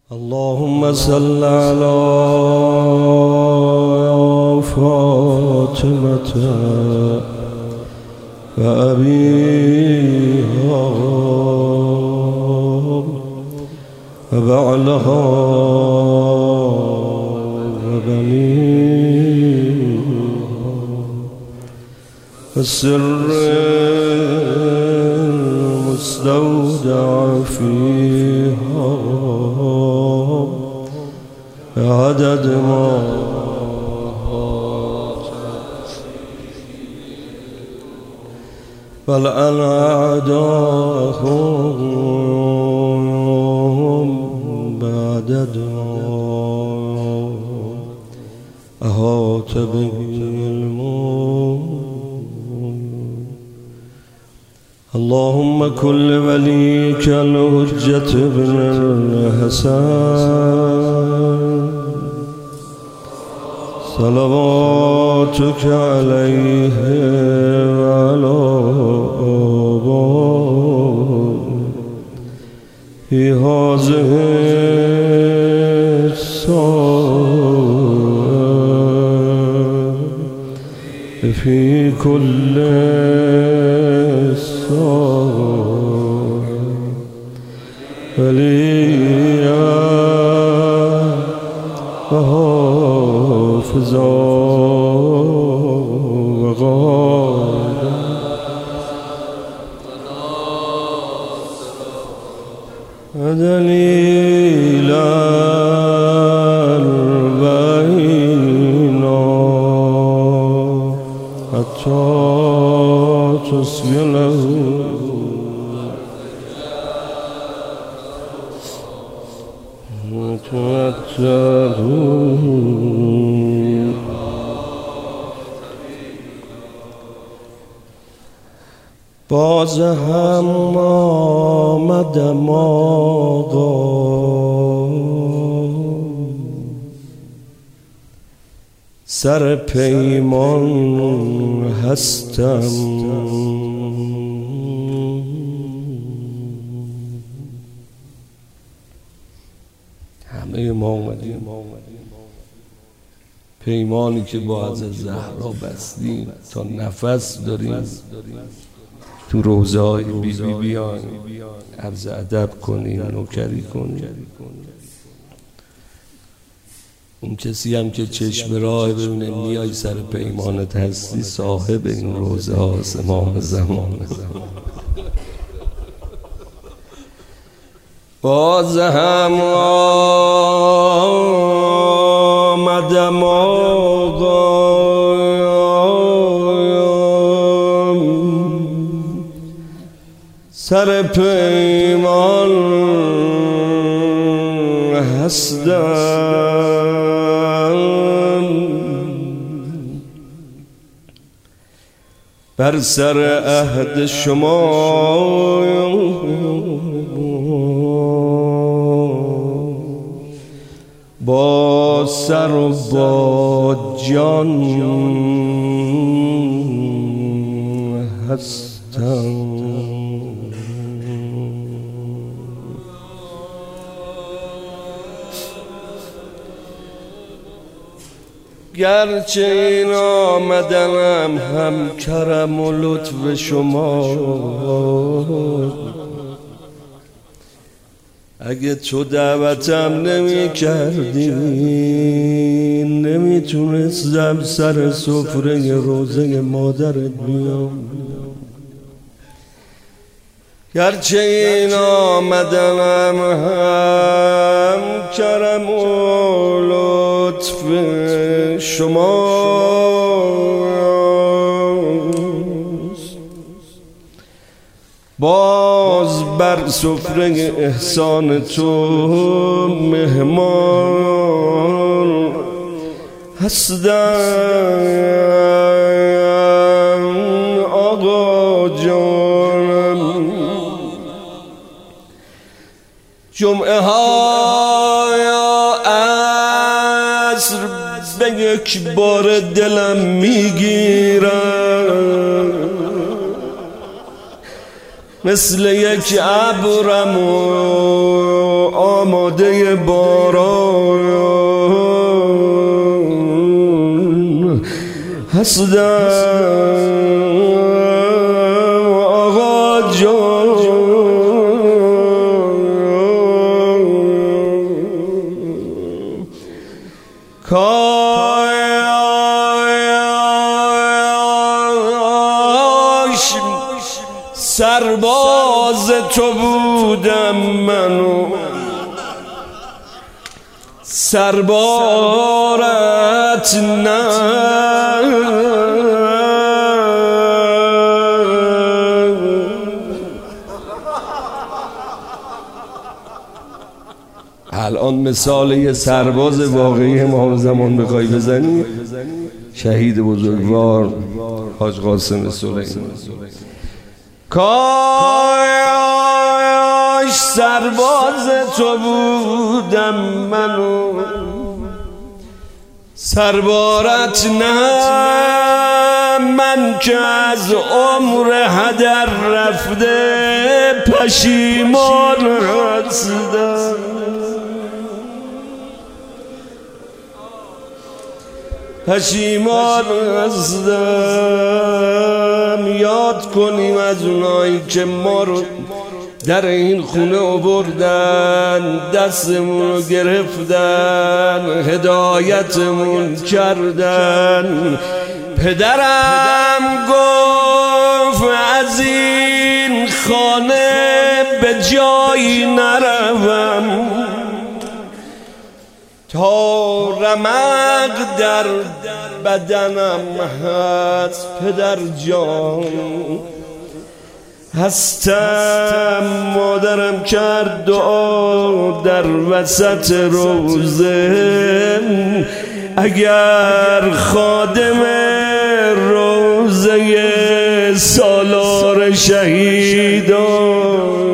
اللهم صل على فاطمة وأبيها وبعلها وبنيها والسر المستودع فيها عدد ما فلعن أعداهم بعدد ما أحاط به علمهم. اللهم كل وليك الحجة بن الحسن صلواتك عليه وعلى آبائه في هذه الساعة في كل ساعة وليا وحافظا وغالبا ودليلا بينا حتى تسجله باز هم آمدم آقا سر پیمان هستم همه ما آمدیم پیمانی که با حضرت زهرا بستیم تا نفس داریم تو روضه های بی بی بیان عرض ادب کنیم نوکری کنیم. اون کسی هم که چشم راه ببینه میای سر پیمانت هستی صاحب این روضه هاست امام زمان. باز هم آمدم آقا سر پیمان هستم بر سر عهد شما با سر و با جان هستم. گرچه این آمدنم هم کرم و لطف شما اگه تو دعوتم نمی کردی نمی تونستم سر سفره روزه مادرت بیام. گرچه این آمدنم هم کرم و لطف شماست باز بر سفره احسان تو مهمان هستم آقا جانم. جمعه ها یا عصر به یک بار دلم میگیرم مثل یک ابرم و آماده باران هستم آقا جان. کاش سرباز تو بودم منو سربارت نه. الان مثال یه سرباز واقعی امام زمان بخوای بزنی، شهید بزرگوار حاج قاسم سلیمانی. کاش سرباز تو بودم منو سربارت نه. من که از عمر هدر رفته پشیمان هستم. پشیمان هستم. یاد کنیم از اونایی که ما رو در این خونه آوردن، دستمون رو گرفتن، هدایتمون کردن. پدرم گفت از این خانه به جایی نروم تا رمق در بدنم هست. پدر جان هستم. مادرم کرد دعا در وسط روزه، اگر خادم روزه سالار شهیدان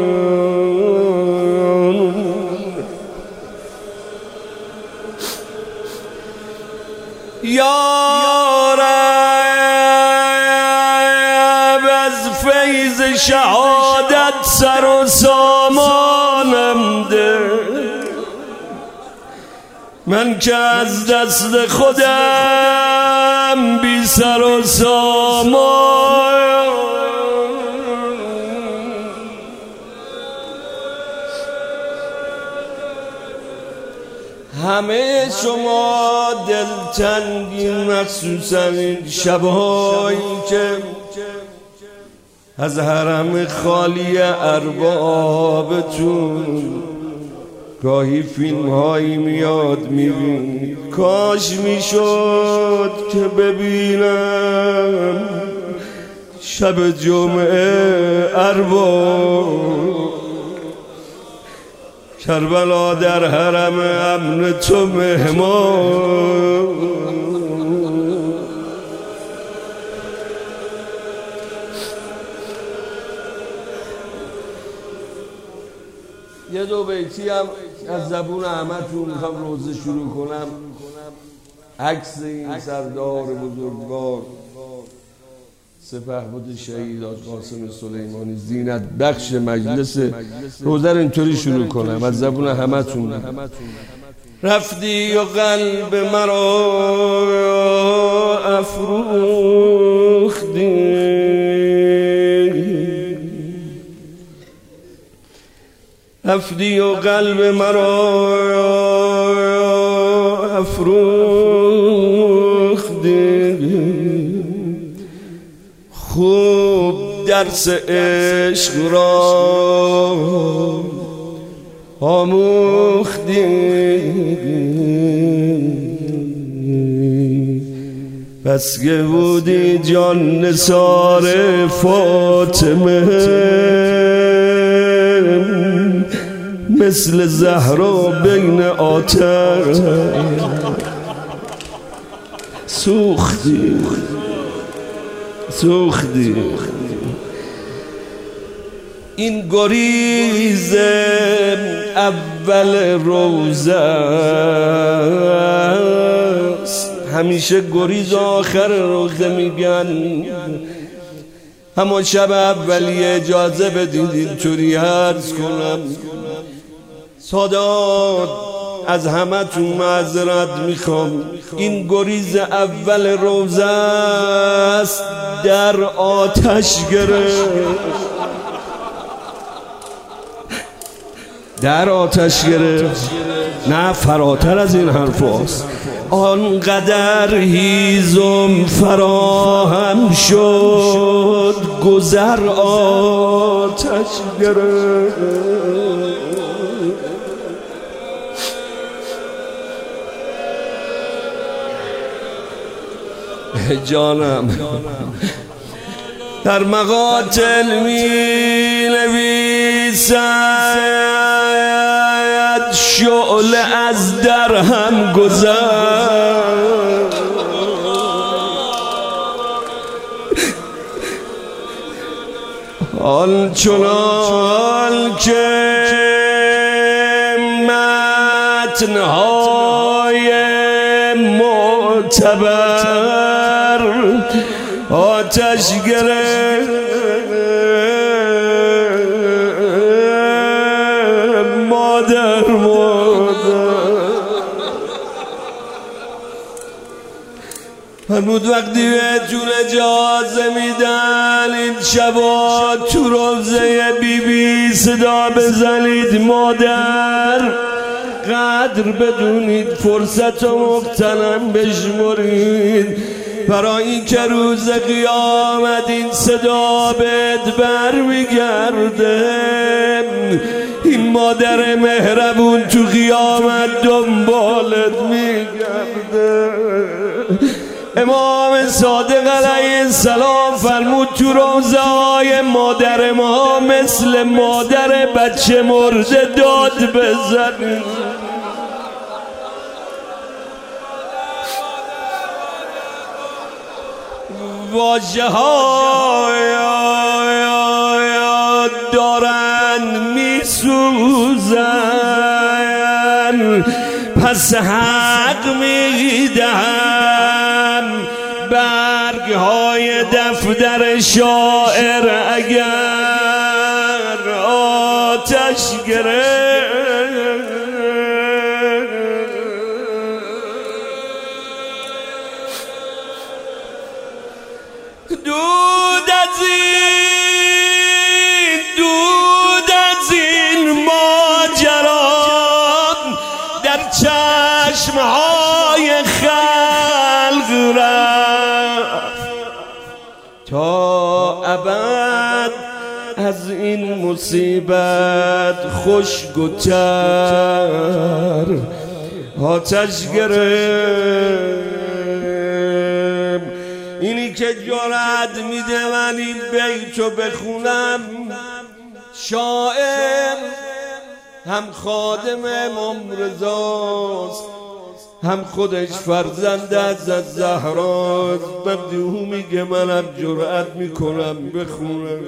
یا رب از فیض شهادت سر و سامانم ده. من که از دست خودم بی سر و سامان، همه شما دلتنگی مخصوصا این شبهایی که از حرم خالی اربابتون گاهی فیلم هایی میاد میبینید. کاش میشد که ببینم شب جمعه ارباب کربلا در حرم امن تو مهمان. یه دو بیتی هم از زبون احمدتون میخوام روزه شروع کنم. عکس این سردار بزرگوار سپهبد شهید حاج قاسم سلیمانی زینت بخش مجلس روزه رو اینطوری شروع کنم از زبون همتون. رفتی و قلب مرا افروختی، رفتی و قلب مرا افروختی. خوب درس عشق را آموختی، بس که بودی جان نثار فاطمه، مثل زهرا بین آتش سوختی سوختی. این گریز اول روزه است، همیشه گریز آخر روزه میگن. همون شب اولی اجازه بدید اینطوری عرض کنم. سادات از همه تو معذرت میخوام، این گریز اول روزه است، در آتش گرفت، در آتش گرفت. نه فراتر از این حرف هست. آنقدر هیزم فراهم شد، گذر آتش گرفت. جانم در مقاتل می نویسد، شعله از در هم گذشت، آنچنان که متن‌های معتبر آتش گرفت. مادر فرمود وقتی بهتون اجازه میدن این شبا تو روضه بی صدا بزنید، مادر قدر بدونید، فرصت و مغتنم بشمرید، برای این که روز قیامت این صدا بهت برمیگرده. این مادر مهربون تو قیامت دنبالت میگرده. امام صادق علیه السلام فرمود تو روزه های مادر ما مثل مادر بچه مرده داد بزنید. واژه های دارن میسوزن، پس حق میدهم برگ های دفتر شاعر اگر آتش گرفت. دود از این ماجرا در چشمهای خلق رفت، تا ابد از این مصیبت خشک و تر آتش گرفت. اینی که جرأت میده من این بیتو بخونم، شاعر هم خادم امام رضاست، هم خودش فرزند حضرت زهراست. وقتی او میگه منم جرأت میکنم بخونم.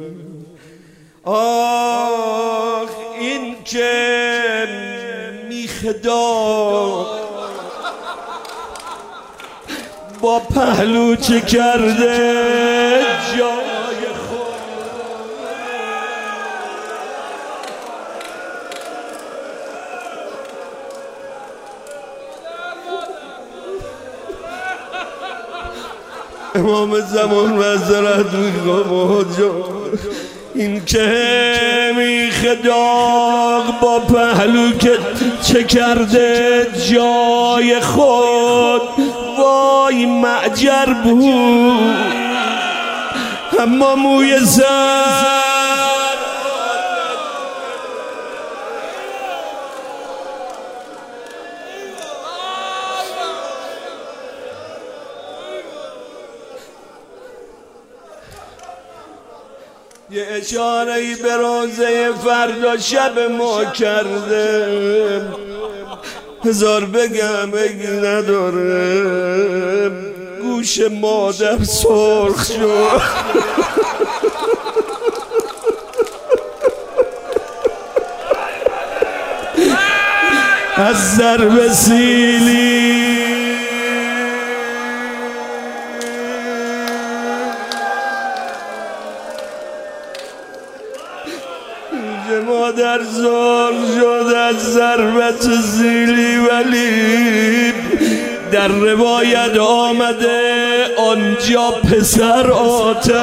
آخ این که میخدا با پهلو چه کرده جای خود، امام زمان معذرت میخوام، این که میخداق با پهلو که چه کرده جای خود، وای معجر بود اما موی سر یه اشاره‌ای به روزه فردا شب ما کرده، هزار بگم اگه نداره، گوش مادر سرخ شد از ضرب سیلی. لرزان شد از ضربت زیلی، ولی در روایت آمده آنجا پسر آتش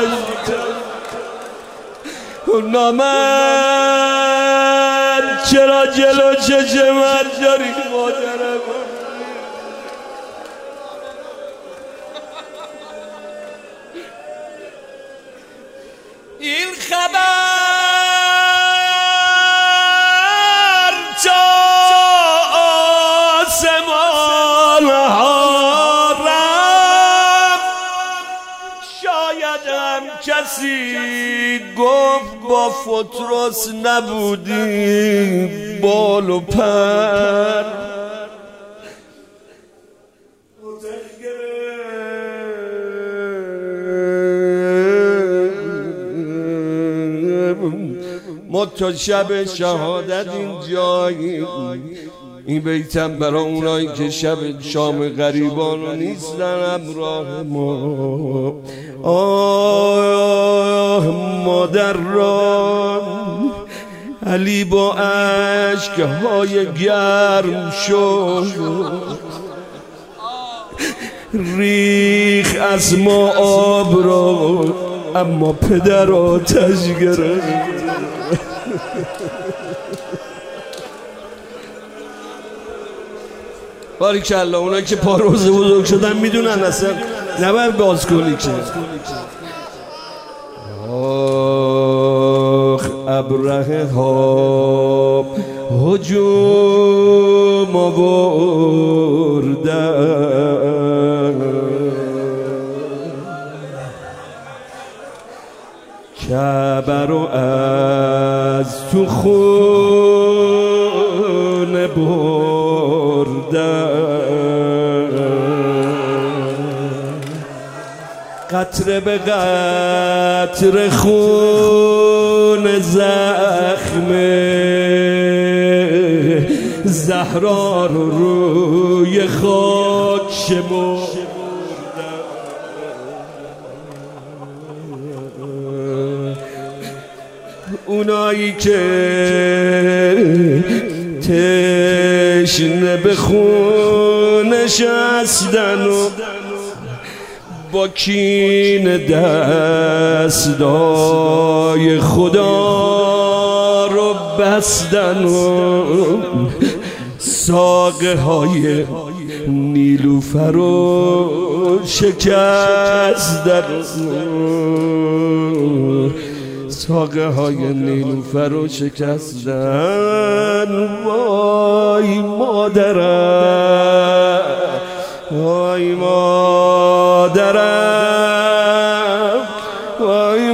نامرد چرا جلو چشمت داری مادرم؟ این خبر تا آسمان ها رفت، شایدم کسی گفت با فتراس نبودی بال و پر. ما تا شب شهادت اینجاییم. این بیتم برای اونایی که شب شام غریبانو نیستن همراه ما. آه مادران، علی با اشک‌های گرم شد، ریخ از ما آب را، اما پدر آتش گرفت. باریکالله، اونایی که پا روزه بزرگ شدن میدونن اصلا نباید باز کنی که. آخ ابرهه ها هجوم آوردن، کعبه رو از تو خون بردن، قطره به قطره خون زخم زهرا رو روی خاک شمردن. اونایی که تشنه به خونش هستن و با کین دستای خدا رو بستن و ساقه های نیلوفر رو شکستن، ساقه های نیلوفر رو شکستن. وای مادرم، وای مادرم، وای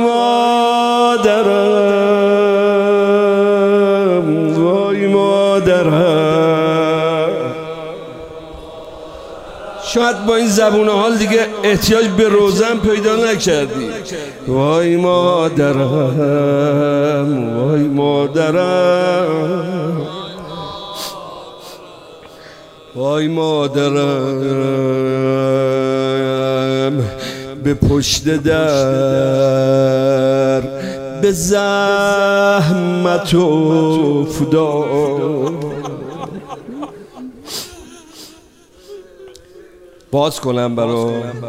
مادرم، وای مادرم. شاید با این زبون حال دیگه احتیاج به روزن پیدا نکردی. وای مادرم، وای مادرم، وای مادرم. به پشت در به زحمت افتاد. باز کنم برای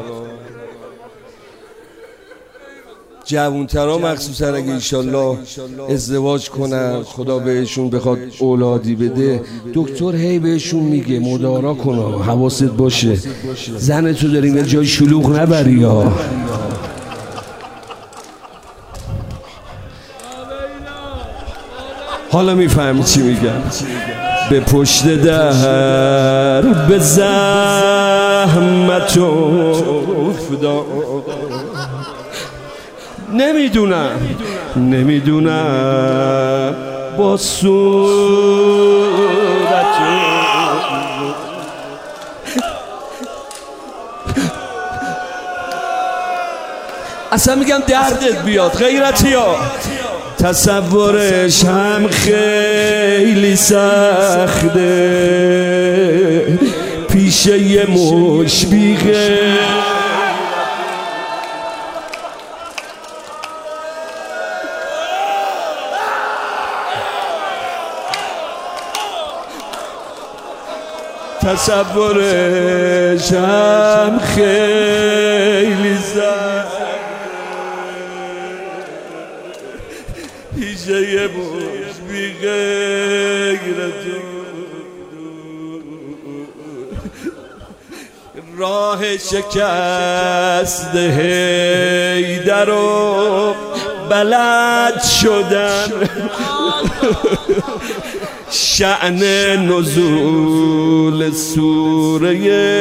جوانترها، مخصوصا اگه انشالله ازدواج کنن، خدا بهشون بخواد اولادی بده، دکتر هی بهشون میگه مدارا کن، حواست باشه زن تو داریم یه جای شلوغ نبری یا. حالا میفهمی چی میگم. به پشت در به زحمت افتاد. نمیدونم با صورت اصلا میگم دردت بیاد غیرتی ها. تصورش هم خیلی سخته پیش یه مشبیقه. تصورش هم خیلی زد پیشه بود بی غیر راه شکست حیدر رو بلد شدن شأن نزول سوره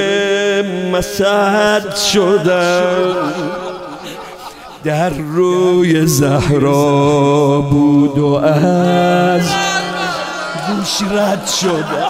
مسد شدن در روی زهرا بود و از گوش رد شدن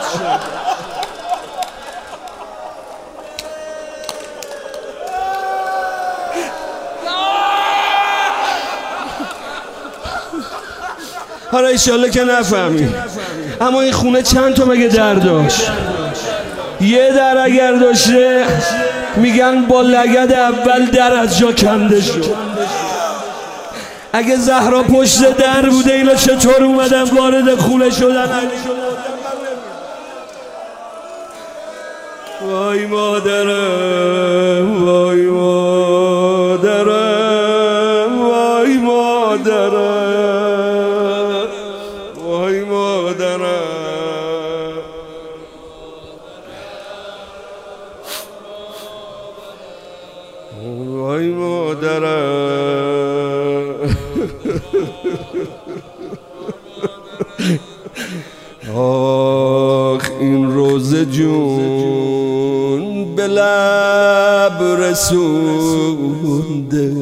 حالا ایشالله که نفهمی، اما این خونه چند تا مگه در داشت؟ یه در اگر داشته میگن با لگد اول در از جا کنده شد. اگه زهرا پشت در بوده اینا چطور اومدن وارد خونه شدن؟ وای مادرم وای مادرم وای مادرم وای مادرم وای مادرم آخ این روزه جون به لب رسونده.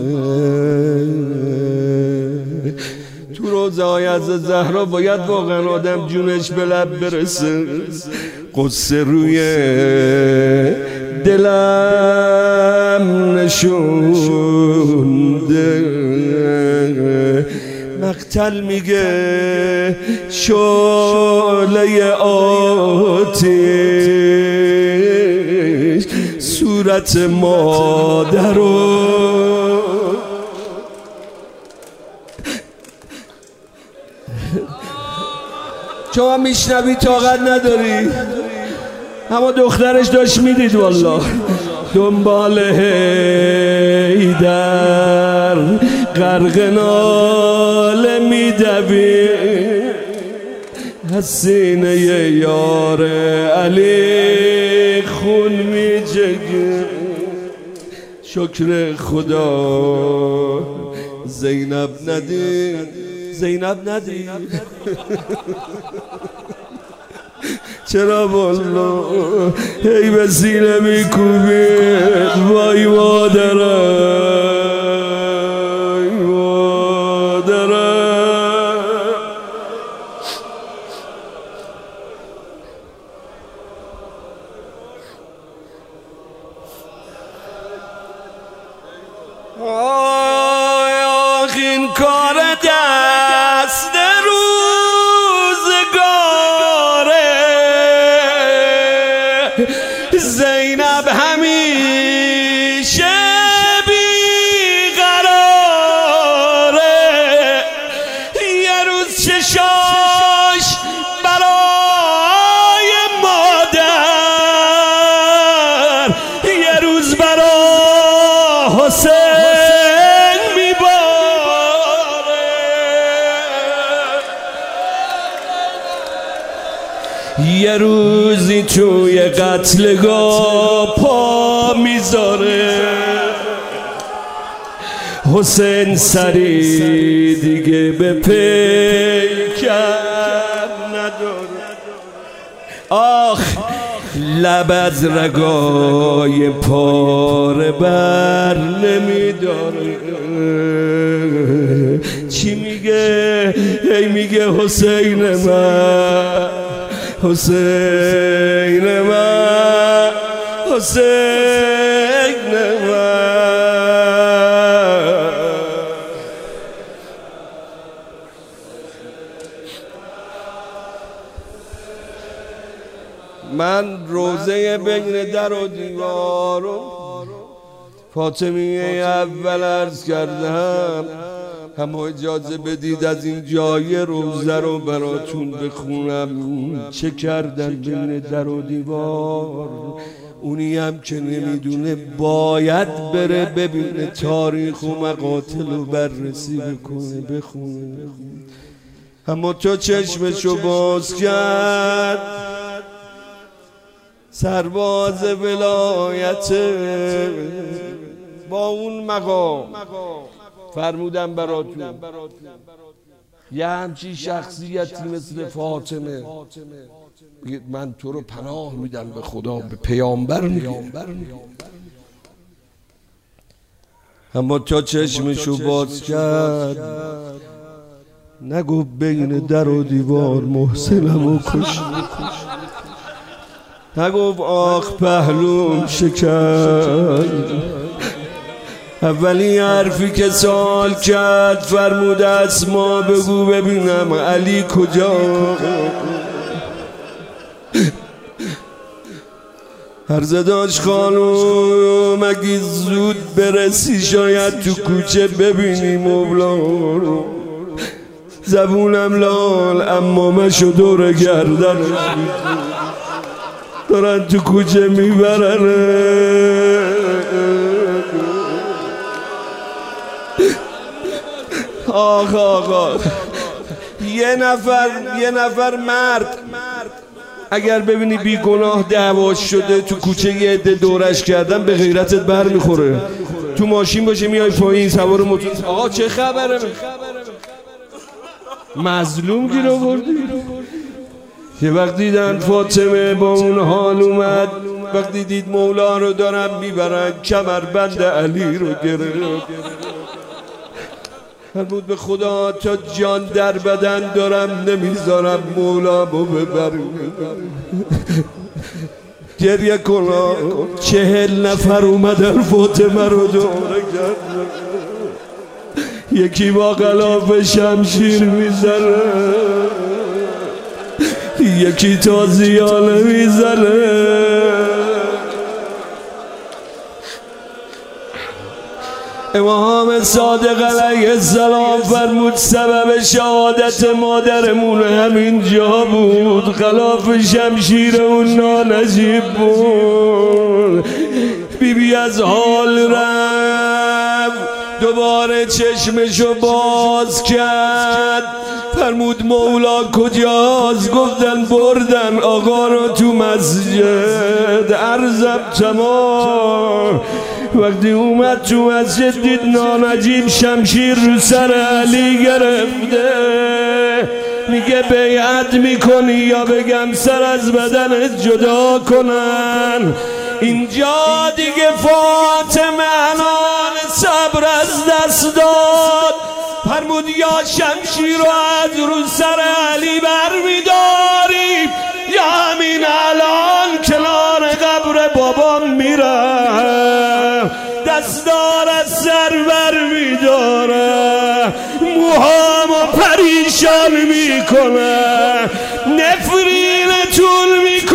تو روزه های از زهرا باید واقعا آدم جونش به لب برسه. قصه روی دلم نشونده. مقتل میگه شعله آتش صورت مادر رو شما میشنوی طاقت نداری، اما دخترش داشت میدید والله دنبال حیدر غرق ناله میدوی از سینه یار علی خون میجگه. شکر خدا زینب ندید، زینب ندید. چرا والله هی به سینه میکوبید. وای مادرم آخ این کار دست روزگاره. زینب همیشه بیقراره. یه روز چشاش برای مادر، یه روز برای حسین یه روزی توی قتلگاه پا میذاره. حسین سری دیگه به پیکر نداره. آخ لب از رگای پاره بر نمیداره. چی میگه؟ هی میگه حسین من، حسین من، حسین من روزه بین در و دیوارو فاطمیه اول عرض کردم. اما اجازه بدید از این جای روزه رو براتون بخونم. چه کردن بین در و دیوار، اونی هم که نمیدونه باید بره ببینه تاریخ و مقاتل رو بررسی بکنه بخونه. اما تا چشمشو باز کرد سرباز ولایت با اون مقام، فرمودم براتون یه همچین شخصیتی مثل فاطمه من تو رو پناه میدم به خدا، به پیامبر میگم. اما تا چشمشو باز کرد نگو بین در و دیوار محسنمو کشت، نگفت آخ پهلوم شکست. اولی حرفی که سوال کرد فرمود اسما بگو ببینم علی کجا. عرضه داشت خانوم اگه زود برسی شاید تو کوچه ببینی مولا رو. زبونم لال اما مشو دور گردن دارن تو کوچه میبرن. آخ آقا یه نفر مرد اگر ببینی بی گناه دعواش شده تو کوچه یه عده دورش کردن به غیرتت بر میخوره. تو ماشین باشه میای پایین سوار موتور آقا چه خبره مظلوم گیر آوردی. یه وقت دیدن فاطمه با اون حال اومد، وقتی دید مولا رو دارن میبرن کمربند علی رو گرفت. فرمود به خدا تا جان در بدن دارم نمیذارم مولا رو ببرم. گریه کنا 40 نفر اومدن فاطمه رو دوره کرد، یکی با غلاف شمشیر میزنه، یکی تازیانه میزنه. امام صادق علیه السلام فرمود سبب شهادت مادرمون همین جا بود، غلاف شمشیر اون نانجیب بود. بیبی از حال رفت، دوباره چشمشو باز کرد، فرمود مولا کجاست؟ گفتن بردن آقا رو تو مسجد. عرضم تمام. وقتی اومد تو مسجد دید نانجیب شمشیر رو سر علی گرفته. میگه بیعت میکنی یا بگم سر از بدنت جدا کنن؟ اینجا دیگه فاطمه انان صبر از دست داد، فرمود یا شمشیر رو از رو سر علی بر میداری یا همین الان کنار قبر بابام میرم دستار از سر بر میدارم، موهامو پریشان میکنم، نفرین طول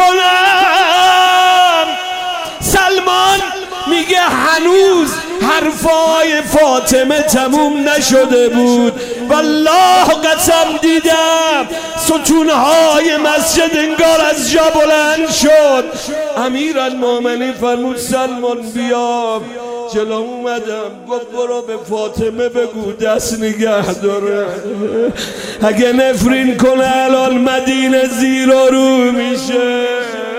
میکنم. سلمان میگه هنوز حرفای فاطمه تموم نشده بود، والله قسم دیدم ستونهای مسجد انگار از جا بلند شد. امیرالمومنین فرمود سلمان بیا. جلو اومدم گفت برو به فاطمه بگو دست نگه داره، اگه نفرین کنه الان مدینه زیر و رو میشه.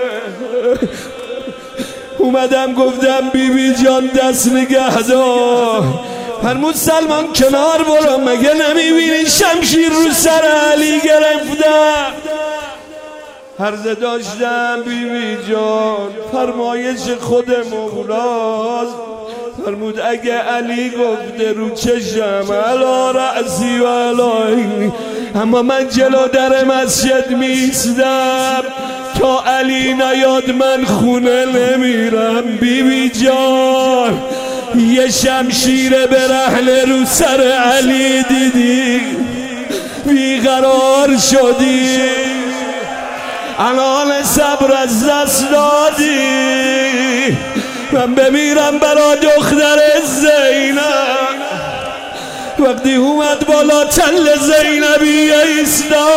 اومدم گفتم بیبی جان دست نگه دار. فرمود سلمان کنار برو، مگه نمیبینی شمشیر رو سر علی گرفتم؟ عرضه داشتم بیبی جان فرمایش خود مولاست. فرمود اگه علی گفته رو چشم علا رأسی و علا عینی، اما من جلو در مسجد میستم تا علی نیاد من خونه نمیرم. بیبی جان یه شمشیر برهنه رو سر علی دیدی بیقرار شدی، الان صبر از دست دادی، من بمیرم برا دختر زینب. وقتی اومد بالا تل زینبی ایستا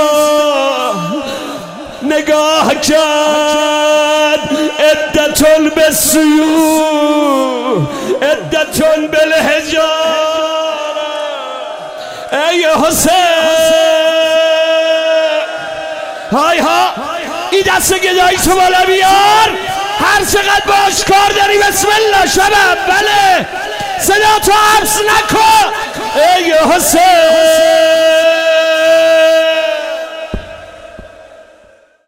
نگاه کرد عدتون بالسیوف عدتون بالحجار ای حسین های ها این دست گدایی تو بالا بیار هر چقدر باش کار داری بسم الله شبم بله صدا تو حبس نکن ای حسین